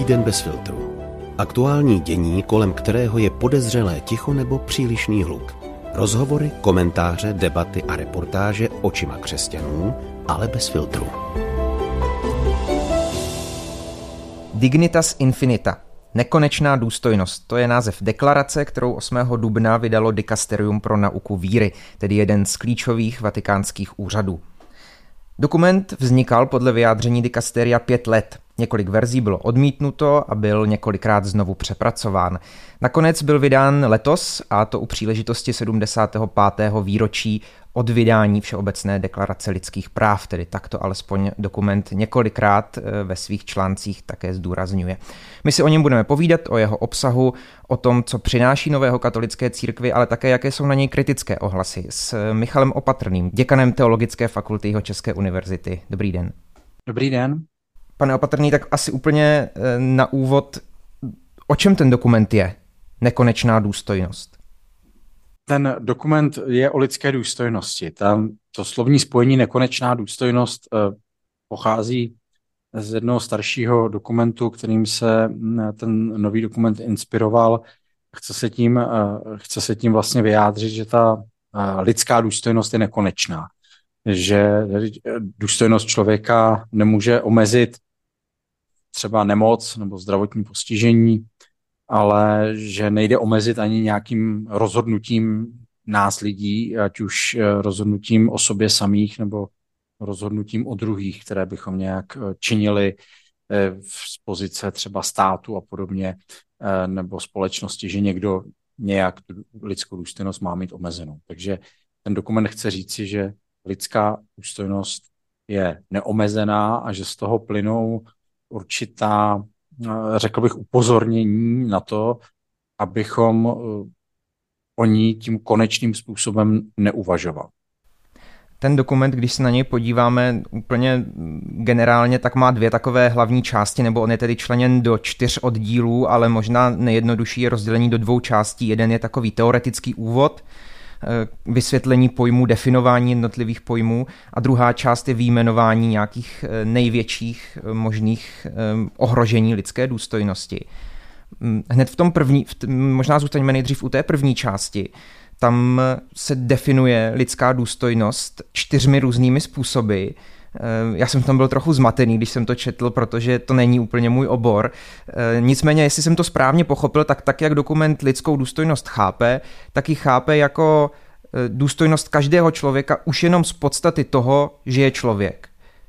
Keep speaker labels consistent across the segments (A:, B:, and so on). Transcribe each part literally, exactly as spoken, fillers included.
A: Dobrý den bez filtru. Aktuální dění, kolem kterého je podezřelé ticho nebo přílišný hluk. Rozhovory, komentáře, debaty a reportáže očima křesťanů, ale bez filtru.
B: Dignitas infinita. Nekonečná důstojnost. To je název deklarace, kterou osmého dubna vydalo Dikasterium pro nauku víry, tedy jeden z klíčových vatikánských úřadů. Dokument vznikal podle vyjádření Dikasteria pět let. Několik verzí bylo odmítnuto a byl několikrát znovu přepracován. Nakonec byl vydán letos, a to u příležitosti sedmdesátého pátého výročí od vydání Všeobecné deklarace lidských práv, tedy takto alespoň dokument několikrát ve svých článcích také zdůrazňuje. My si o něm budeme povídat, o jeho obsahu, o tom, co přináší nového katolické církvi, ale také jaké jsou na něj kritické ohlasy, s Michalem Opatrným, děkanem Teologické fakulty Jihočeské univerzity. Dobrý den.
C: Dobrý den.
B: Pane Opatrný, tak asi úplně na úvod, o čem ten dokument je? Nekonečná důstojnost.
C: Ten dokument je o lidské důstojnosti. Tam to slovní spojení nekonečná důstojnost eh, pochází z jednoho staršího dokumentu, kterým se ten nový dokument inspiroval. Chce se tím, eh, chce se tím vlastně vyjádřit, že ta eh, lidská důstojnost je nekonečná. Že důstojnost člověka nemůže omezit třeba nemoc nebo zdravotní postižení, ale že nejde omezit ani nějakým rozhodnutím nás lidí, ať už rozhodnutím o sobě samých nebo rozhodnutím o druhých, které bychom nějak činili z pozice třeba státu a podobně, nebo společnosti, že někdo nějak tu lidskou důstojnost má mít omezenou. Takže ten dokument chce říci, že lidská důstojnost je neomezená a že z toho plynou určitá, řekl bych, upozornění na to, abychom o ní tím konečným způsobem neuvažovali.
B: Ten dokument, když se na něj podíváme úplně generálně, tak má dvě takové hlavní části, nebo on je tedy členěn do čtyř oddílů, ale možná nejjednodušší je rozdělení do dvou částí. Jeden je takový teoretický úvod, vysvětlení pojmů, definování jednotlivých pojmů, a druhá část je vyjmenování nějakých největších možných ohrožení lidské důstojnosti. Hned v tom první, možná zůstaňme nejdřív u té první části, tam se definuje lidská důstojnost čtyřmi různými způsoby. Já jsem v tom byl trochu zmatený, když jsem to četl, protože to není úplně můj obor. Nicméně, jestli jsem to správně pochopil, tak tak, jak dokument lidskou důstojnost chápe, tak ji chápe jako důstojnost každého člověka už jenom z podstaty toho, že je člověk.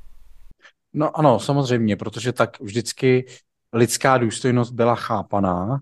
C: No ano, samozřejmě, protože tak vždycky lidská důstojnost byla chápaná,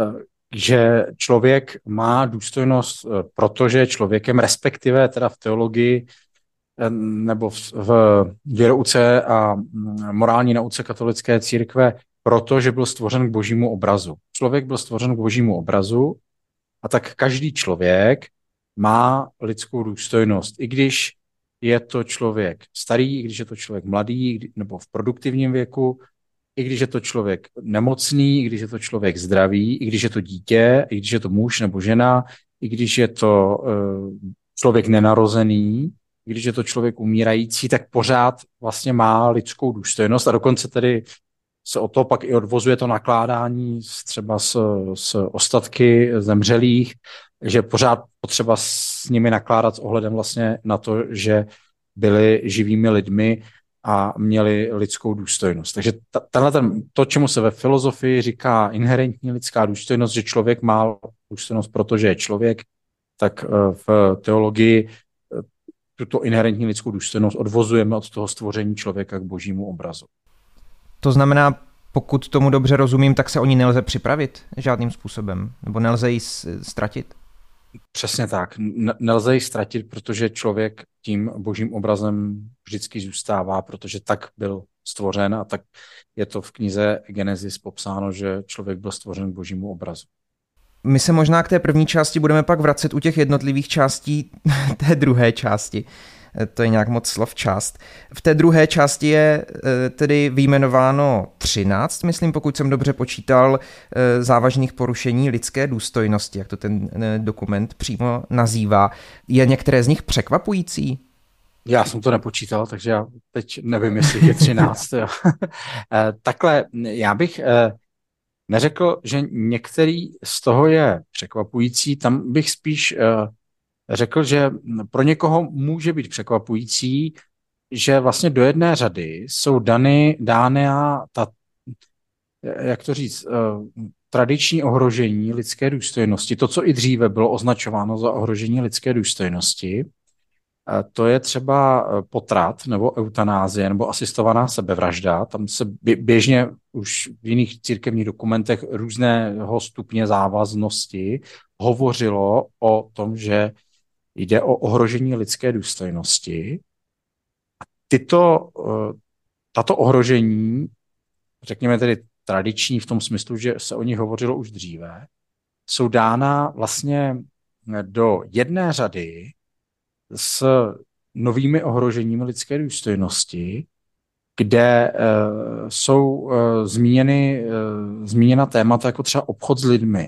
C: že člověk má důstojnost, protože je člověkem, respektive teda v teologii nebo v, v věrouce a morální nauce katolické církve, protože byl stvořen k božímu obrazu. Člověk byl stvořen k božímu obrazu a tak každý člověk má lidskou důstojnost. I když je to člověk starý, i když je to člověk mladý nebo v produktivním věku, i když je to člověk nemocný, i když je to člověk zdravý, i když je to dítě, i když je to muž nebo žena, i když je to uh, člověk nenarozený, i když je to člověk umírající, tak pořád vlastně má lidskou důstojnost a dokonce tedy se o to pak i odvozuje to nakládání s, třeba s, s ostatky zemřelých, že pořád potřeba s nimi nakládat s ohledem vlastně na to, že byli živými lidmi a měli lidskou důstojnost. Takže tenhle ten, to, čemu se ve filozofii říká inherentní lidská důstojnost, že člověk má důstojnost, protože je člověk, tak v teologii tuto inherentní lidskou důstojnost odvozujeme od toho stvoření člověka k božímu obrazu.
B: To znamená, pokud tomu dobře rozumím, tak se o ní nelze připravit žádným způsobem, nebo nelze ji ztratit?
C: Přesně tak. Nelze ji ztratit, protože člověk tím božím obrazem vždycky zůstává, protože tak byl stvořen a tak je to v knize Genesis popsáno, že člověk byl stvořen k božímu obrazu.
B: My se možná k té první části budeme pak vracet u těch jednotlivých částí té druhé části. To je nějak moc slov část. V té druhé části je tedy vyjmenováno třináct, myslím, pokud jsem dobře počítal, závažných porušení lidské důstojnosti, jak to ten dokument přímo nazývá. Je některé z nich překvapující?
C: Já jsem to nepočítal, takže já teď nevím, jestli je třináct. Takhle, já bych neřekl, že některý z toho je překvapující, tam bych spíš uh, řekl, že pro někoho může být překvapující, že vlastně do jedné řady jsou dany, dány a ta, jak to říct, uh, tradiční ohrožení lidské důstojnosti, to, co i dříve bylo označováno za ohrožení lidské důstojnosti, to je třeba potrat nebo eutanázie nebo asistovaná sebevražda. Tam se běžně už v jiných církevních dokumentech různého stupně závaznosti hovořilo o tom, že jde o ohrožení lidské důstojnosti. A tyto, tato ohrožení, řekněme tedy tradiční v tom smyslu, že se o nich hovořilo už dříve, jsou dána vlastně do jedné řady s novými ohroženími lidské důstojnosti, kde uh, jsou uh, zmíněny, uh, zmíněna témata jako třeba obchod s lidmi,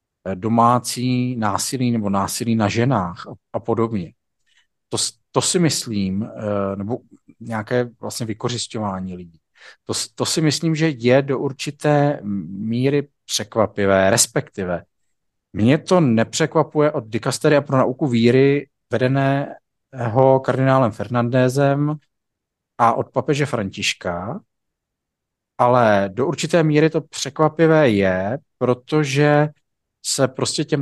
C: domácí násilí nebo násilí na ženách a, a podobně. To, to si myslím, uh, nebo nějaké vlastně vykořisťování lidí, to, to si myslím, že je do určité míry překvapivé, respektive mě to nepřekvapuje od Dikasteria pro nauku víry vedeného kardinálem Fernandézem a od papeže Františka, ale do určité míry to překvapivé je, protože se prostě těm,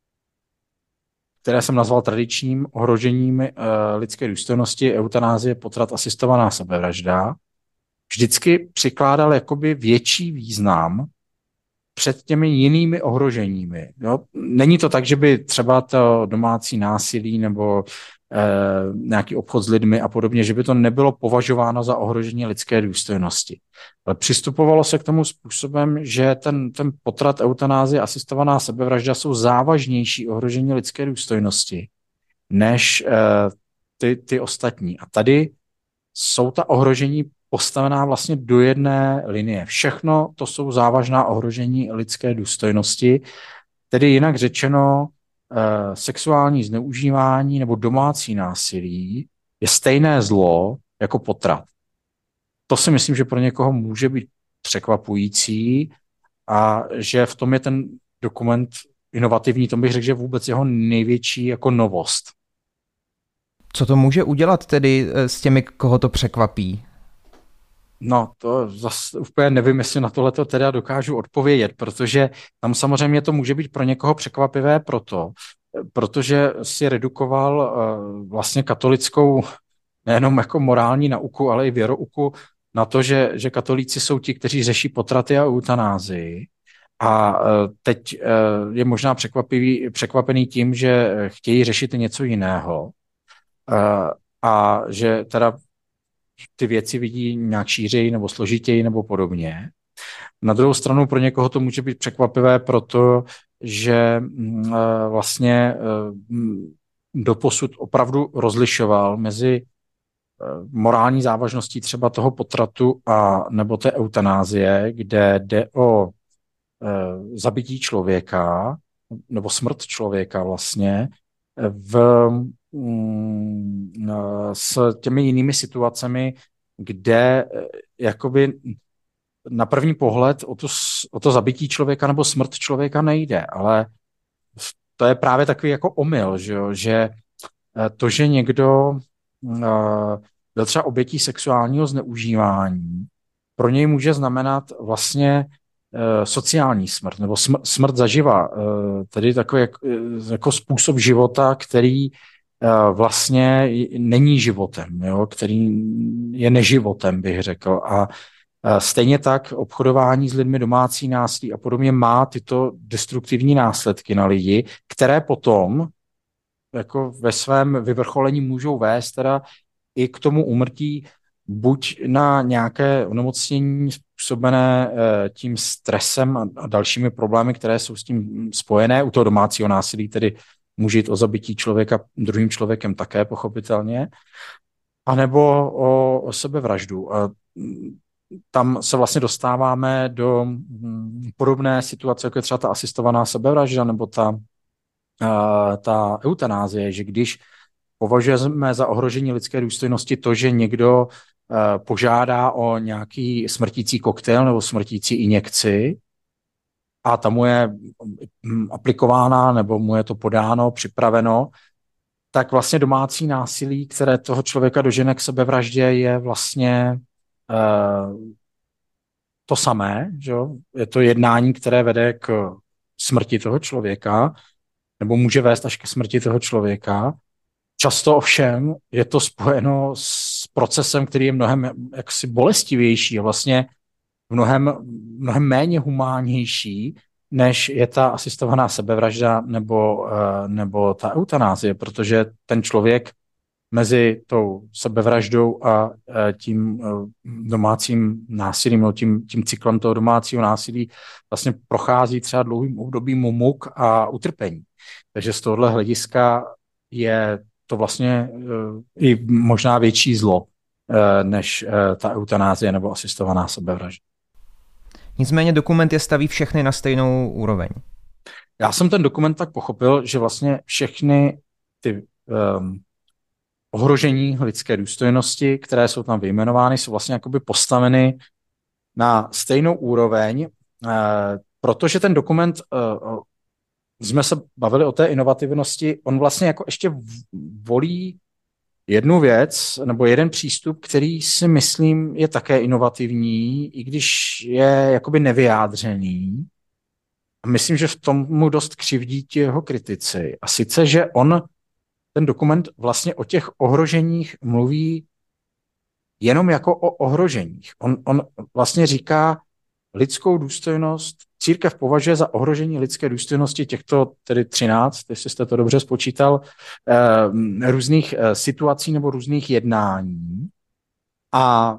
C: které jsem nazval tradičním ohrožením uh, lidské důstojnosti, eutanázie, potrat, asistovaná sebevražda, vždycky přikládal jakoby větší význam před těmi jinými ohroženími. Jo? Není to tak, že by třeba to domácí násilí nebo e, nějaký obchod s lidmi a podobně, že by to nebylo považováno za ohrožení lidské důstojnosti. Ale přistupovalo se k tomu způsobem, že ten, ten potrat, eutanázie, asistovaná sebevražda jsou závažnější ohrožení lidské důstojnosti než e, ty, ty ostatní. A tady jsou ta ohrožení postavená vlastně do jedné linie. Všechno to jsou závažná ohrožení lidské důstojnosti, tedy jinak řečeno eh, sexuální zneužívání nebo domácí násilí je stejné zlo jako potrat. To si myslím, že pro někoho může být překvapující a že v tom je ten dokument inovativní, to bych řekl, že vůbec jeho největší jako novost.
B: Co to může udělat tedy s těmi, koho to překvapí?
C: No, to zase úplně nevím, jestli na tohleto teda dokážu odpovědět, protože tam samozřejmě to může být pro někoho překvapivé proto, protože si redukoval uh, vlastně katolickou nejenom jako morální nauku, ale i věrouku na to, že, že katolíci jsou ti, kteří řeší potraty a eutanázii. A uh, teď uh, je možná překvapivý, překvapený tím, že chtějí řešit něco jiného. Uh, a že teda ty věci vidí nějak šířeji nebo složitěji nebo podobně. Na druhou stranu pro někoho to může být překvapivé, protože uh, vlastně uh, doposud opravdu rozlišoval mezi uh, morální závažností třeba toho potratu a nebo té eutanázie, kde jde o uh, zabití člověka nebo smrt člověka vlastně v s těmi jinými situacemi, kde jakoby na první pohled o to, o to zabití člověka nebo smrt člověka nejde, ale to je právě takový jako omyl, že, jo? Že to, že někdo byl třeba obětí sexuálního zneužívání, pro něj může znamenat vlastně sociální smrt nebo smrt, smrt zaživa, tedy takový jako způsob života, který vlastně není životem, jo, který je neživotem, bych řekl. A stejně tak obchodování s lidmi, domácí násilí a podobně má tyto destruktivní následky na lidi, které potom jako ve svém vyvrcholení můžou vést teda i k tomu úmrtí buď na nějaké onemocnění způsobené tím stresem a dalšími problémy, které jsou s tím spojené, u toho domácího násilí tedy může jít o zabití člověka druhým člověkem také, pochopitelně, anebo o, o sebevraždu. A tam se vlastně dostáváme do podobné situace, jako je třeba ta asistovaná sebevražda nebo ta, ta eutanázie, že když považujeme za ohrožení lidské důstojnosti to, že někdo požádá o nějaký smrtící koktejl nebo smrtící injekci, a ta mu je aplikována nebo mu je to podáno, připraveno, tak vlastně domácí násilí, které toho člověka dožene k sebevraždě, je vlastně uh, to samé, že jo? Je to jednání, které vede k smrti toho člověka, nebo může vést až ke smrti toho člověka. Často ovšem je to spojeno s procesem, který je mnohem jaksi bolestivější a vlastně mnohem, mnohem méně humánnější, než je ta asistovaná sebevražda nebo, nebo ta eutanázie, protože ten člověk mezi tou sebevraždou a tím domácím násilím, no tím, tím cyklem toho domácího násilí vlastně prochází třeba dlouhým obdobím muk a utrpení. Takže z tohohle hlediska je to vlastně i možná větší zlo, než ta eutanázie nebo asistovaná sebevražda.
B: Nicméně dokument je staví všechny na stejnou úroveň.
C: Já jsem ten dokument tak pochopil, že vlastně všechny ty um, ohrožení lidské důstojnosti, které jsou tam vyjmenovány, jsou vlastně jakoby postaveny na stejnou úroveň, uh, protože ten dokument, uh, jsme se bavili o té inovativnosti, on vlastně jako ještě volí jednu věc, nebo jeden přístup, který si myslím je také inovativní, i když je jakoby nevyjádřený. A myslím, že v tom mu dost křivdí ti jeho kritici. A sice, že on, ten dokument vlastně o těch ohroženích mluví jenom jako o ohroženích. On, on vlastně říká lidskou důstojnost, církev považuje za ohrožení lidské důstojnosti těchto tedy třináct, jestli jste to dobře spočítal, eh, různých eh, situací nebo různých jednání. A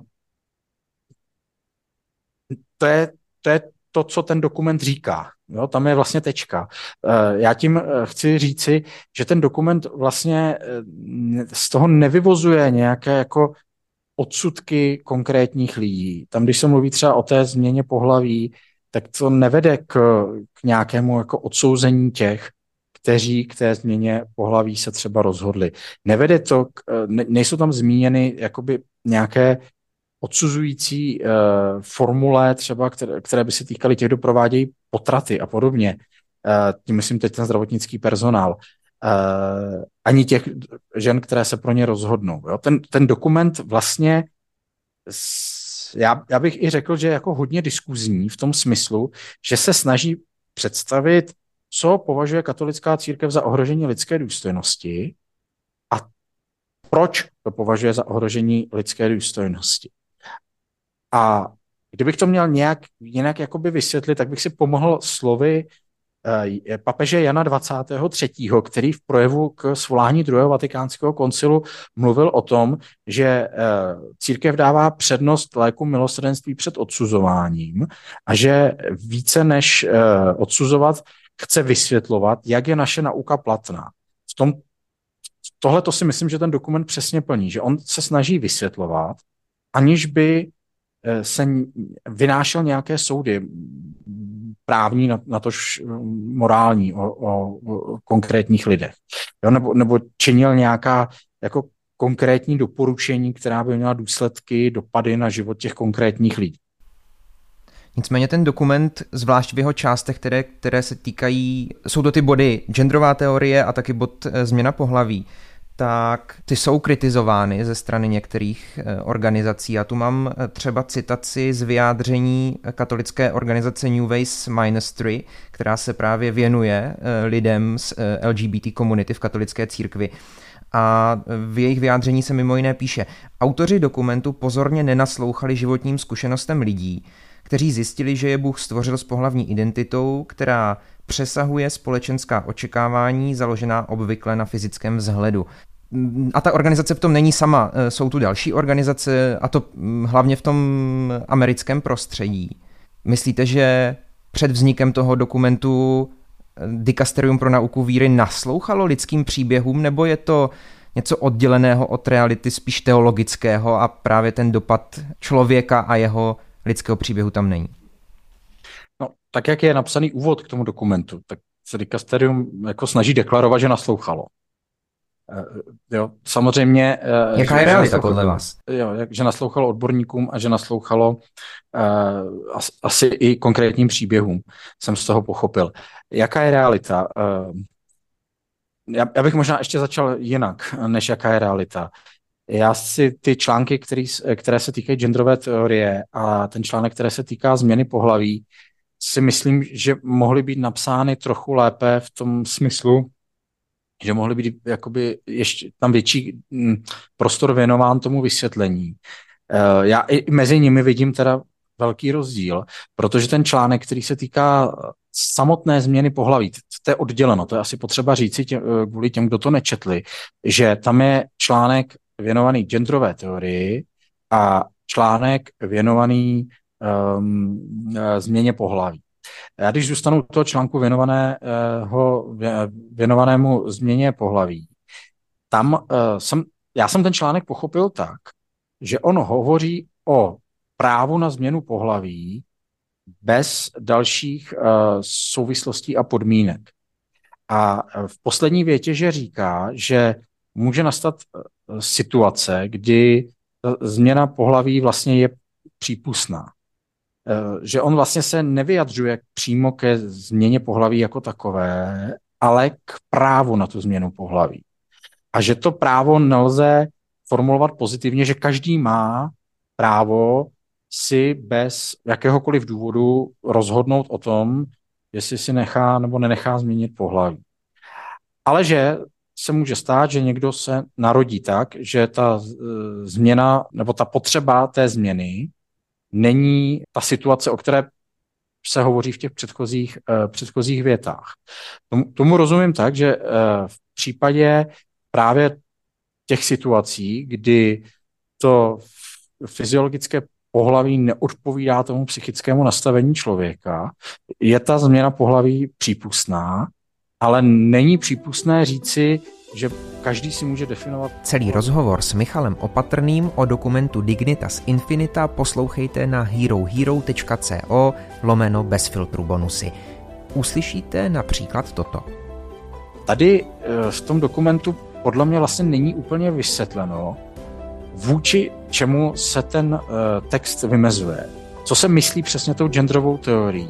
C: to je, to je to, co ten dokument říká. Jo, tam je vlastně tečka. Eh, já tím chci říci, že ten dokument vlastně eh, z toho nevyvozuje nějaké jako odsudky konkrétních lidí. Tam, když se mluví třeba o té změně pohlaví, tak to nevede k, k nějakému jako odsouzení těch, kteří k té změně pohlaví se třeba rozhodli. Nevede to, k, ne, nejsou tam zmíněny jakoby nějaké odsuzující uh, formule třeba, které, které by se týkaly těch, kdo provádějí potraty a podobně. Uh, tím myslím teď ten zdravotnický personál. Uh, ani těch žen, které se pro ně rozhodnou. Jo? Ten, ten dokument vlastně, s, já, já bych i řekl, že je jako hodně diskuzní v tom smyslu, že se snaží představit, co považuje katolická církev za ohrožení lidské důstojnosti a proč to považuje za ohrožení lidské důstojnosti. A kdybych to měl nějak jinak jakoby vysvětlit, tak bych si pomohl slovy papeže Jana dvacátého třetího, který v projevu k svolání druhého vatikánského koncilu mluvil o tom, že církev dává přednost léku milosrdenství před odsuzováním a že více než odsuzovat chce vysvětlovat, jak je naše nauka platná. V tom, tohle to si myslím, že ten dokument přesně plní, že on se snaží vysvětlovat, aniž by se vynášel nějaké soudy právní, na, na tož morální o, o, o konkrétních lidech. Jo, nebo, nebo činil nějaká jako konkrétní doporučení, která by měla důsledky, dopady na život těch konkrétních lidí.
B: Nicméně ten dokument, zvlášť v jeho částech, které, které se týkají, jsou to ty body genderová teorie a taky bod změna pohlaví, tak ty jsou kritizovány ze strany některých organizací. Já tu mám třeba citaci z vyjádření katolické organizace New Ways Ministry, která se právě věnuje lidem z L G B T komunity v katolické církvi. A v jejich vyjádření se mimo jiné píše: autoři dokumentu pozorně nenaslouchali životním zkušenostem lidí, kteří zjistili, že je Bůh stvořil s pohlavní identitou, která přesahuje společenská očekávání založená obvykle na fyzickém vzhledu. A ta organizace v tom není sama, jsou tu další organizace, a to hlavně v tom americkém prostředí. Myslíte, že před vznikem toho dokumentu Dikasterium pro nauku víry naslouchalo lidským příběhům, nebo je to něco odděleného od reality, spíš teologického, a právě ten dopad člověka a jeho lidského příběhu tam není?
C: No, tak jak je napsaný úvod k tomu dokumentu, tak se Dikasterium jako snaží deklarovat, že naslouchalo. Jo, samozřejmě...
B: Jaká je realita podle vás?
C: Jo, že naslouchalo odborníkům a že naslouchalo asi i konkrétním příběhům jsem z toho pochopil. Jaká je realita? Já, já bych možná ještě začal jinak, než jaká je realita. Já si ty články, který, které se týkají genderové teorie a ten článek, které se týká změny pohlaví, si myslím, že mohly být napsány trochu lépe v tom smyslu, že mohly být jakoby ještě tam větší prostor věnován tomu vysvětlení. Já i mezi nimi vidím teda velký rozdíl, protože ten článek, který se týká samotné změny pohlaví, to je odděleno, to je asi potřeba říci tě, kvůli těm, kdo to nečetli, že tam je článek věnovaný genderové teorii a článek věnovaný um, změně pohlaví. Já když zůstanu toho článku věnovaného, věnovanému změně pohlaví, tam uh, jsem, já jsem ten článek pochopil tak, že on hovoří o právu na změnu pohlaví bez dalších uh, souvislostí a podmínek. A v poslední větě, že říká, že může nastat uh, situace, kdy změna pohlaví vlastně je přípustná. Uh, že on vlastně se nevyjadřuje přímo ke změně pohlaví jako takové, ale k právu na tu změnu pohlaví. A že to právo nelze formulovat pozitivně, že každý má právo si bez jakéhokoliv důvodu rozhodnout o tom, jestli si nechá nebo nenechá změnit pohlaví. Ale že se může stát, že někdo se narodí tak, že ta změna nebo ta potřeba té změny není ta situace, o které se hovoří v těch předchozích, předchozích větách. Tomu, tomu rozumím tak, že v případě právě těch situací, kdy to fyziologické pohlaví neodpovídá tomu psychickému nastavení člověka, je ta změna pohlaví přípustná, ale není přípustné říci, že každý si může definovat...
B: Celý rozhovor s Michalem Opatrným o dokumentu Dignitas Infinita poslouchejte na herohero.co lomeno bez filtru bonusy. Uslyšíte například toto.
C: Tady v tom dokumentu podle mě vlastně není úplně vysvětleno, vůči čemu se ten uh, text vymezuje. Co se myslí přesně tou genderovou teorií.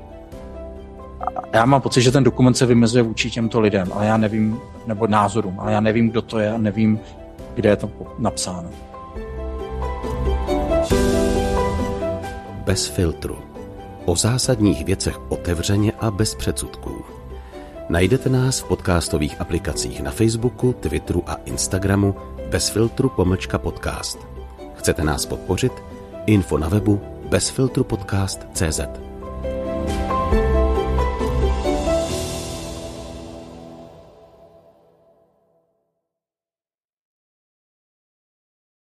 C: Já mám pocit, že ten dokument se vymezuje vůči těmto lidem, ale já nevím, nebo názorům, ale já nevím, kdo to je a nevím, kde je to napsáno.
A: Bez filtru. O zásadních věcech otevřeně a bez předsudků. Najdete nás v podcastových aplikacích na Facebooku, Twitteru a Instagramu bez filtru pomlčka podcast. Chcete nás podpořit? Info na webu bezfiltrupodcast tečka cé zet.